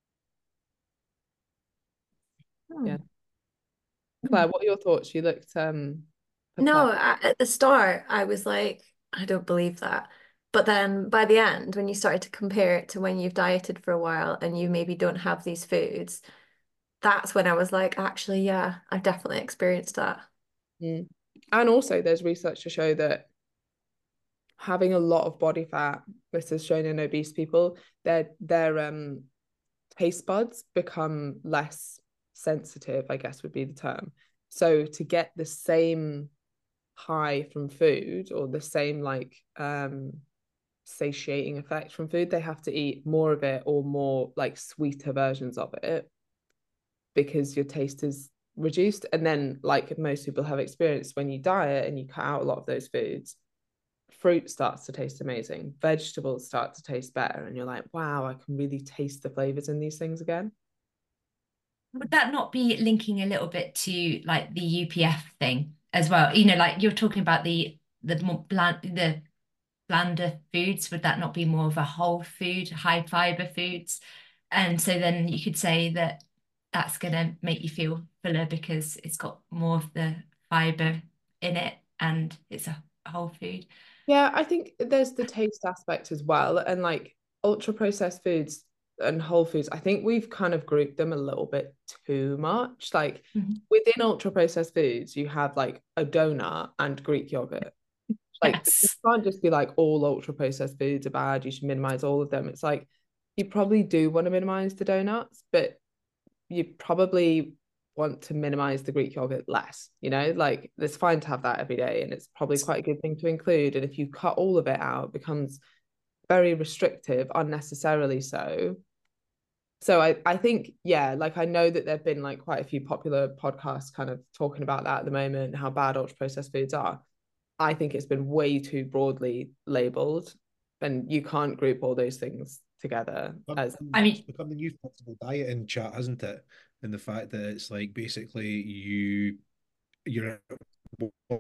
Yeah. Claire, what are your thoughts? You looked No, perplexed. at the start, I was like, I don't believe that. But then by the end, when you started to compare it to when you've dieted for a while and you maybe don't have these foods, that's when I was like, actually, yeah, I've definitely experienced that. And also there's research to show that having a lot of body fat, this is shown in obese people, their taste buds become less sensitive, I guess would be the term. So to get the same high from food or the same like satiating effect from food, they have to eat more of it or more like sweeter versions of it because your taste is reduced. And then like most people have experienced, when you diet and you cut out a lot of those foods, fruit starts to taste amazing, vegetables start to taste better, and you're like, wow, I can really taste the flavors in these things again. would that not be linking a little bit to like the UPF thing as well? You know, like you're talking about the more the blander foods. Would that not be more of a whole food, high fiber foods? And so then you could say that that's going to make you feel fuller because it's got more of the fiber in it and it's a whole food. Yeah, I think there's the taste aspect as well. And like ultra processed foods and whole foods, I think we've kind of grouped them a little bit too much. Like within ultra processed foods, you have like a donut and Greek yogurt. Like, you Yes. can't just be like all ultra processed foods are bad, you should minimize all of them. It's like you probably do want to minimize the donuts, but you probably want to minimize the Greek yogurt less, like it's fine to have that every day and it's probably quite a good thing to include. And if you cut all of it out, it becomes very restrictive, unnecessarily so. So I think, yeah, like I know that there've been like quite a few popular podcasts kind of talking about that at the moment, how bad ultra processed foods are. I think it's been way too broadly labeled, and you can't group all those things together as. I It's mean, become the new flexible diet in chat, hasn't it? And the fact that it's like basically you're at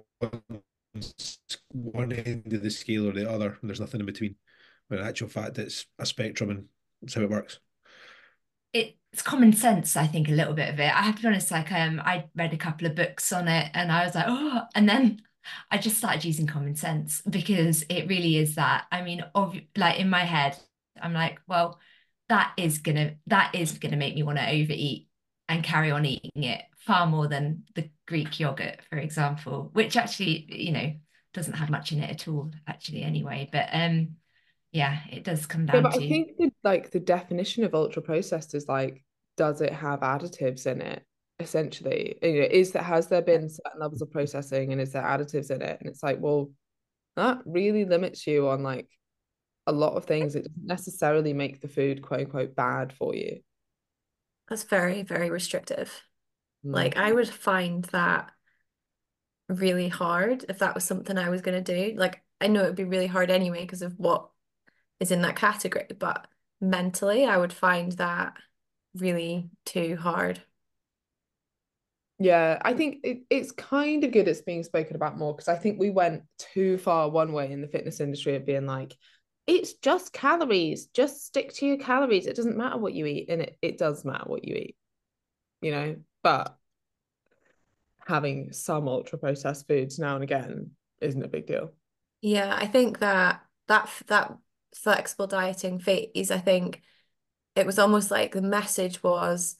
one end of the scale or the other, and there's nothing in between. But in actual fact, it's a spectrum, and that's how it works. it's common sense, I think, a little bit of it. I have to be honest, like I read a couple of books on it and I was like, oh, and then I just started using common sense because it really is that. I mean, like in my head, I'm like, well, that is gonna make me want to overeat and carry on eating it far more than the Greek yogurt, for example, which actually, doesn't have much in it at all, actually, anyway. But yeah, it does come Yeah, down but I to think the definition of ultra processed is like, does it have additives in it? Essentially, has there been certain levels of processing and is there additives in it? And it's like, well, that really limits you on like a lot of things. It doesn't necessarily make the food quote unquote bad for you. That's very, very restrictive. Mm. Like I would find that really hard if that was something I was going to do. Like I know it would be really hard anyway because of what is in that category, but mentally I would find that really too hard. Yeah, I think it's kind of good it's being spoken about more because I think we went too far one way in the fitness industry of being like, it's just calories, just stick to your calories. It doesn't matter what you eat, and it does matter what you eat. But having some ultra processed foods now and again isn't a big deal. Yeah, I think that flexible dieting phase, I think it was almost like the message was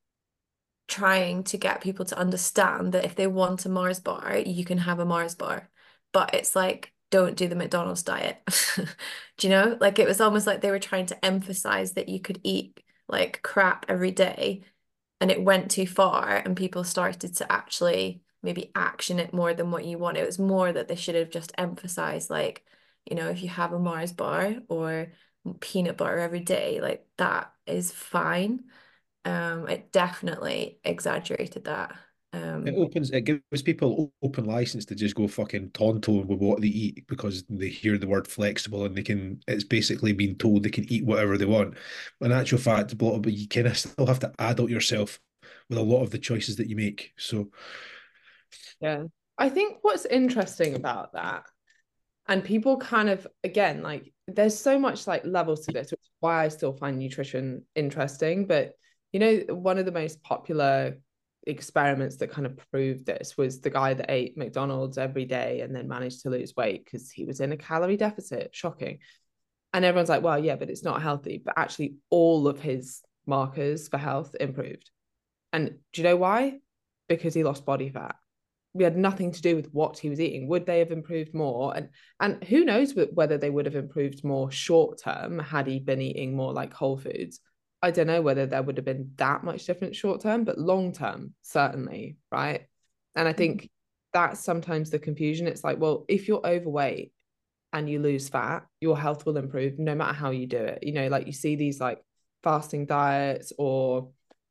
trying to get people to understand that if they want a Mars bar, you can have a Mars bar. But it's like, don't do the McDonald's diet. Do you know? Like it was almost like they were trying to emphasize that you could eat like crap every day and it went too far and people started to actually maybe action it more than what you want. It was more that they should have just emphasized like, if you have a Mars bar or peanut butter every day, like that is fine. It definitely exaggerated that. It gives people open license to just go fucking tonto with what they eat because they hear the word flexible and it's basically being told they can eat whatever they want. In actual fact, but you kind of still have to adult yourself with a lot of the choices that you make. So Yeah. I think what's interesting about that, and people kind of, again, like there's so much like levels to this, which is why I still find nutrition interesting. But one of the most popular experiments that kind of proved this was the guy that ate McDonald's every day and then managed to lose weight because he was in a calorie deficit. Shocking. And everyone's like, well, yeah, but it's not healthy. But actually, all of his markers for health improved. And do you know why? Because he lost body fat. We had nothing to do with what he was eating. Would they have improved more? And who knows whether they would have improved more short term had he been eating more like whole foods. I don't know whether there would have been that much difference short term, but long term, certainly, right? And I think that's sometimes the confusion. It's like, well, if you're overweight and you lose fat, your health will improve no matter how you do it. Like you see these like fasting diets or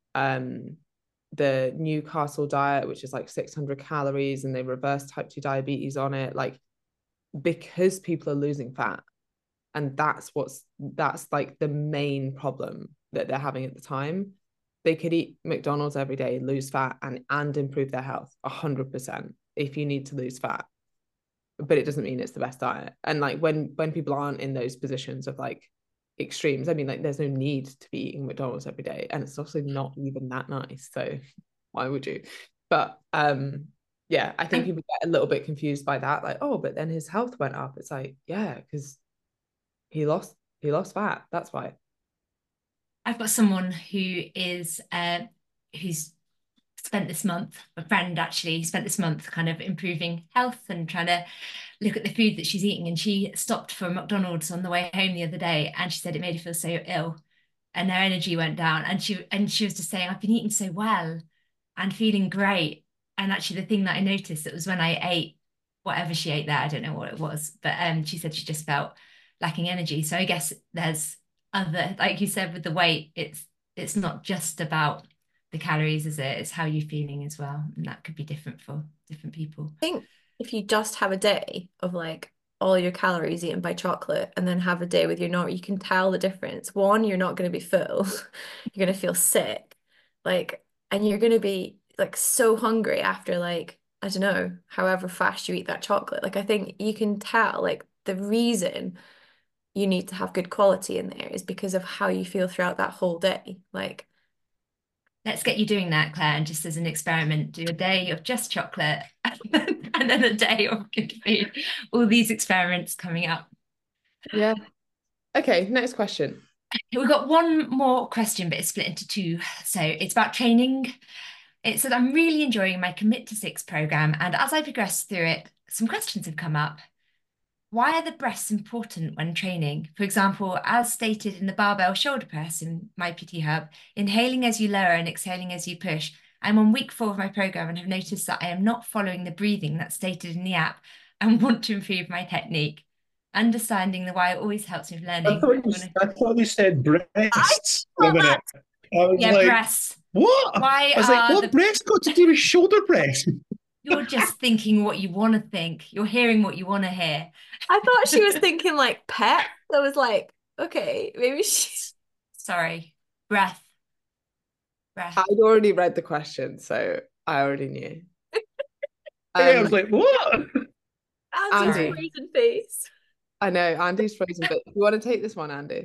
um the Newcastle diet, which is like 600 calories, and they reverse type 2 diabetes on it, like because people are losing fat. And that's like the main problem that they're having at the time. They could eat McDonald's every day, lose fat, and improve their health 100% if you need to lose fat. But it doesn't mean it's the best diet. And like when people aren't in those positions of like extremes, I mean, like there's no need to be eating McDonald's every day, and it's also not even that nice. So why would you? But yeah, I think people get a little bit confused by that, like, oh, but then his health went up. It's like, yeah, because he lost fat. That's why. I've got someone who's spent this month, a friend actually spent this month kind of improving health and trying to look at the food that she's eating. And she stopped for McDonald's on the way home the other day, and she said it made her feel so ill, and her energy went down. And she was just saying, I've been eating so well and feeling great. And actually, the thing that I noticed, it was when I ate whatever she ate there, I don't know what it was, but she said she just felt lacking energy. So I guess there's other, like you said, with the weight, it's not just about the calories, is it? It's how you're feeling as well. And that could be different for different people. I think if you just have a day of like all your calories eaten by chocolate and then have a day with your not, you can tell the difference. One, you're not going to be full. You're going to feel sick. Like, and you're going to be like so hungry after like, I don't know, however fast you eat that chocolate. Like, I think you can tell like the reason you need to have good quality in there is because of how you feel throughout that whole day. Like, Let's get you doing that, Claire, and just as an experiment, do a day of just chocolate and then a day of good food. All these experiments coming up. Yeah. Okay, next question. We've got one more question, but it's split into two. So it's about training. It said, I'm really enjoying my Commit to Six program, and as I progress through it, some questions have come up. Why are the breaths important when training? For example, as stated in the barbell shoulder press in my PT Hub, inhaling as you lower and exhaling as you push. I'm on week 4 of my program and have noticed that I am not following the breathing that's stated in the app and want to improve my technique. Understanding the why always helps me with learning. I thought you said breasts. I A minute. I was Yeah, like, breasts. what? Why I was like, are what breast got to do with shoulder press? You're just thinking what you want to think. You're hearing what you want to hear. I thought she was thinking like pet. I was like, okay, maybe she. Sorry. Breath. I'd already read the question, so I already knew. I was like, what? Andy's Andy. frozen face. I know Andy's frozen, but you want to take this one, Andy?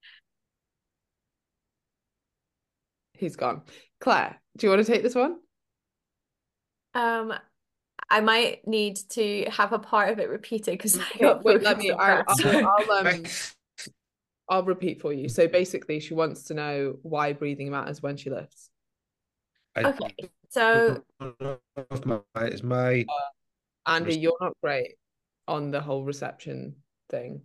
He's gone. Claire, do you want to take this one? I might need to have a part of it repeated because I Wait, got let me. I'll repeat for you. So basically, she wants to know why breathing matters when she lifts. Okay, so It's my Andy, you're not great on the whole reception thing.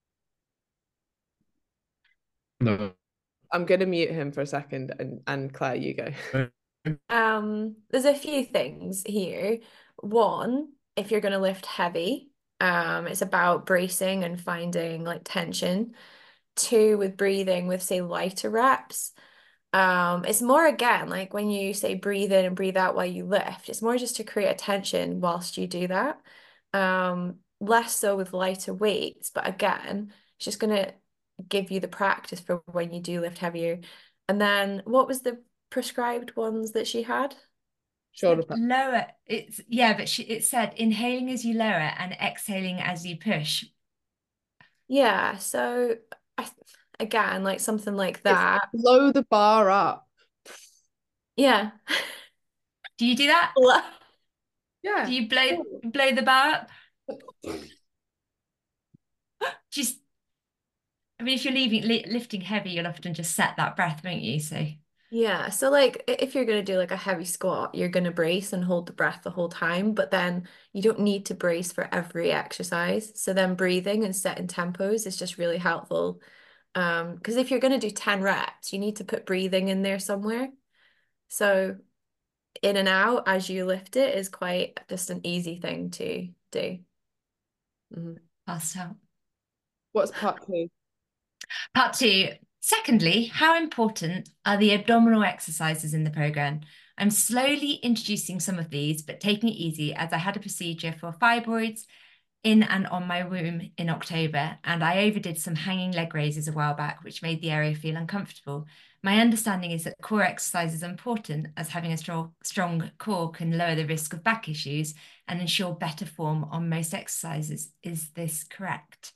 no. I'm gonna mute him for a second, and Claire, you go. there's a few things here. One, if you're going to lift heavy, it's about bracing and finding like tension. Two, with breathing, with say lighter reps, it's more again like when you say breathe in and breathe out while you lift, it's more just to create a tension whilst you do that. Less so with lighter weights, but again, it's just going to give you the practice for when you do lift heavier. And then what was the prescribed ones that she had? Shoulder press. Lower. It's yeah, but it said inhaling as you lower and exhaling as you push. Yeah, so again, like something like that. Blow the bar up. Yeah. Do you do that? Yeah. Do you blow the bar up? Just, I mean, if you're lifting heavy, you'll often just set that breath, won't you? So Yeah, so like if you're gonna do like a heavy squat, you're gonna brace and hold the breath the whole time, but then you don't need to brace for every exercise. So then breathing and setting tempos is just really helpful. Because if you're gonna do 10 reps, you need to put breathing in there somewhere. So in and out as you lift it is quite just an easy thing to do. passed out. What's part 2? Part 2. Secondly, how important are the abdominal exercises in the program? I'm slowly introducing some of these, but taking it easy as I had a procedure for fibroids in and on my womb in October, and I overdid some hanging leg raises a while back, which made the area feel uncomfortable. My understanding is that core exercise is important, as having a strong core can lower the risk of back issues and ensure better form on most exercises. Is this correct?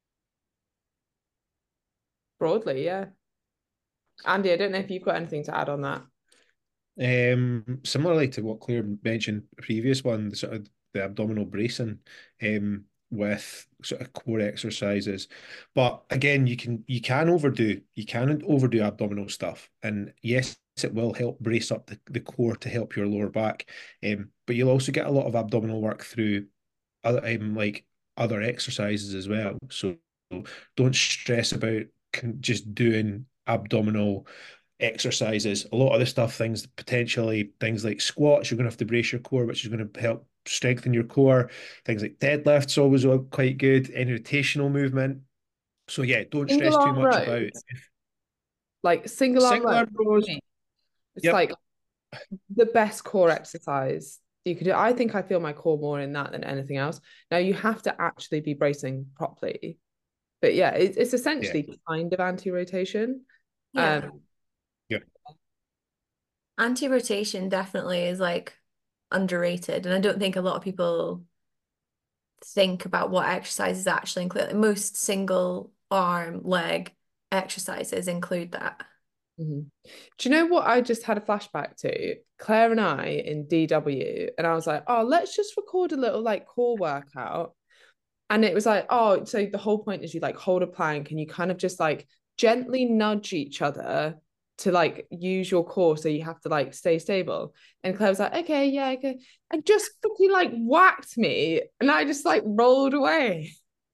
Broadly, yeah. Andy, I don't know if you've got anything to add on that. Similarly to what Claire mentioned, the previous one, sort of the abdominal bracing, with sort of core exercises. But again, you can overdo abdominal stuff. And yes, it will help brace up the core to help your lower back. But you'll also get a lot of abdominal work through other like other exercises as well. So don't stress about just doing abdominal exercises. A lot of the stuff, things like squats, you're going to have to brace your core, which is going to help strengthen your core. Things like deadlifts always are quite good. Any rotational movement. So yeah, don't stress Single too arm much rows, about like single arm single rows. arm rows. It's Yep. like the best core exercise you could do. I think I feel my core more in that than anything else. Now you have to actually be bracing properly, but yeah, it's essentially kind of anti-rotation. Yeah. Yeah. Anti-rotation definitely is like underrated, and I don't think a lot of people think about what exercises actually include. Like, most single arm leg exercises include that. Do you know what I just had a flashback to? Claire and I in DW, and I was like, oh, let's just record a little like core workout. And it was like, oh, so the whole point is you like hold a plank and you kind of just like gently nudge each other to like use your core, so you have to like stay stable. And Claire was like, okay, yeah, okay. And just fucking like whacked me, and I just like rolled away.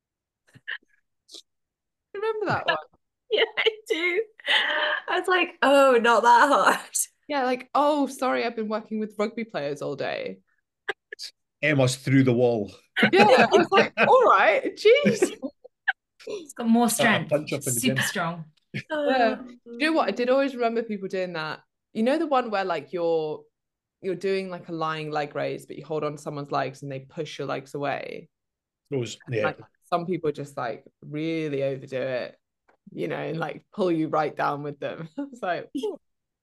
Remember that one? Yeah, I do. I was like, oh, not that hard. Yeah, like, oh, sorry, I've been working with rugby players all day. Emma's through the wall. Yeah, I was like, all right, jeez. It's got more A strength. punch up in the Super gym. strong. Yeah. Do you know what? I did always remember people doing that. You know the one where like you're doing like a lying leg raise, but you hold on to someone's legs and they push your legs away. Those, yeah. Like some people just like really overdo it, and like pull you right down with them. It's like, ooh.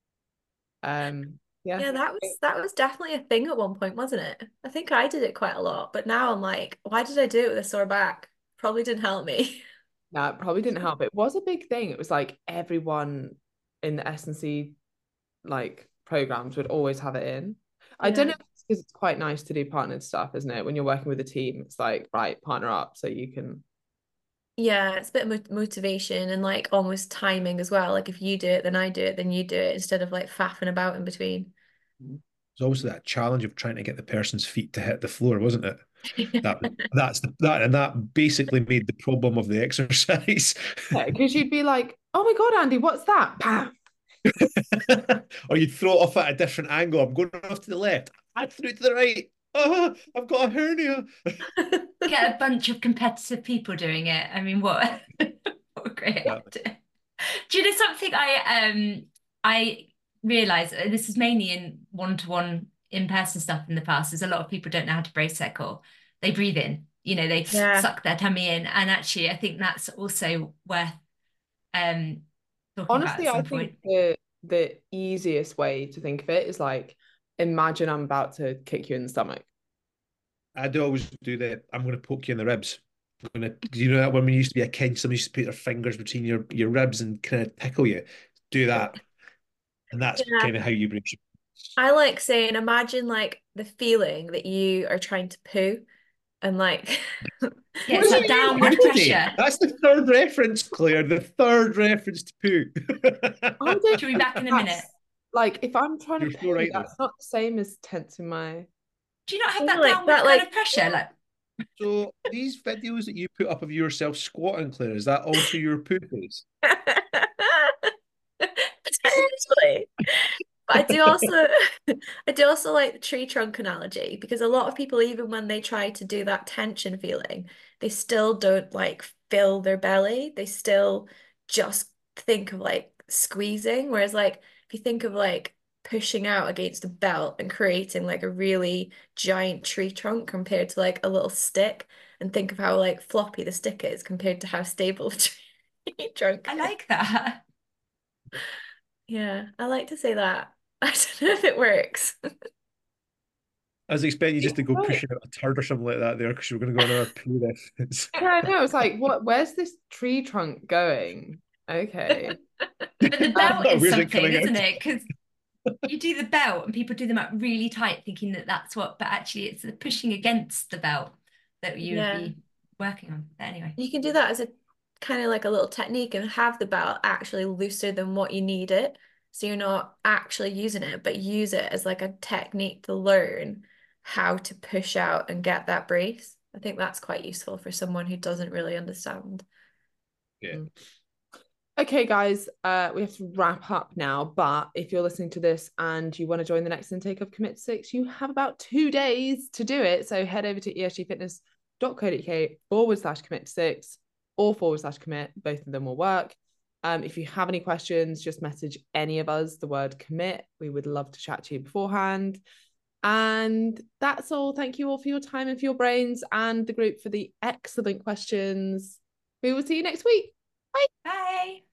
Yeah. Yeah, that was definitely a thing at one point, wasn't it? I think I did it quite a lot, but now I'm like, why did I do it with a sore back? Probably didn't help me. No, it probably didn't help. It was a big thing. It was like everyone in the S&C like programs would always have it in. I don't know Yeah. if it's because it's quite nice to do partnered stuff, isn't it? When you're working with a team, it's like, right, partner up so you can. Yeah, it's a bit of motivation and like almost timing as well. Like if you do it, then I do it, then you do it instead of like faffing about in between. There's also that challenge of trying to get the person's feet to hit the floor, wasn't it? That basically made the problem of the exercise. Yeah, because you'd be like, oh my God, Andy, what's that? Bam. Or you'd throw it off at a different angle. I'm going off to the left. I threw to the right. Oh, I've got a hernia. Get a bunch of competitive people doing it. I mean, what what a great Yeah. idea. Do you know something I realize this is mainly in one-to-one in-person stuff in the past, is a lot of people don't know how to brace their core. They breathe in, they Yeah. suck their tummy in. And actually I think that's also worth talking about Honestly, at I some think point. the easiest way to think of it is like, imagine I'm about to kick you in the stomach. I do always do that. I'm going to poke you in the ribs. I'm going to, you know that when we used to be a kid, somebody used to put their fingers between your ribs and kind of tickle you. Do that, and that's Yeah. kind of how you brace. I like saying, imagine like the feeling that you are trying to poo and like Yeah, What it's do that you downward Nudity. pressure. That's the third reference, Claire. The third reference to poo. I don't She'll be back in a that's- minute. Like if I'm trying to You're so poo, right, though. that's not the same as tensing my. Do you not have Yeah, that like downward that, kind like of pressure? Like, So these videos that you put up of yourself squatting, Claire, is that also your poo face? potentially. But I do also like the tree trunk analogy, because a lot of people, even when they try to do that tension feeling, they still don't like fill their belly. They still just think of like squeezing. Whereas like if you think of like pushing out against a belt and creating like a really giant tree trunk compared to like a little stick, and think of how like floppy the stick is compared to how stable the tree trunk I is. like that. Yeah, I like to say that. I don't know if it works. I was expecting you just to go Right. pushing out a turd or something like that there because you were going to go on another poo reference. Yeah, I know. It's like, where's this tree trunk going? Okay. But the belt is Where's it something, coming isn't out? it? Because you do the belt and people do them up really tight, thinking that that's what, but actually it's the pushing against the belt that you would Yeah, be working on. But anyway, you can do that as a kind of like a little technique and have the belt actually looser than what you need it. So you're not actually using it, but use it as like a technique to learn how to push out and get that brace. I think that's quite useful for someone who doesn't really understand. Yeah. Okay, guys, we have to wrap up now. But if you're listening to this and you want to join the next intake of Commit to 6, you have about 2 days to do it. So head over to esgfitness.co.uk/commit to 6 or /commit. Both of them will work. If you have any questions, just message any of us the word commit. We would love to chat to you beforehand. And that's all. Thank you all for your time and for your brains, and the group for the excellent questions. We will see you next week. Bye. Bye.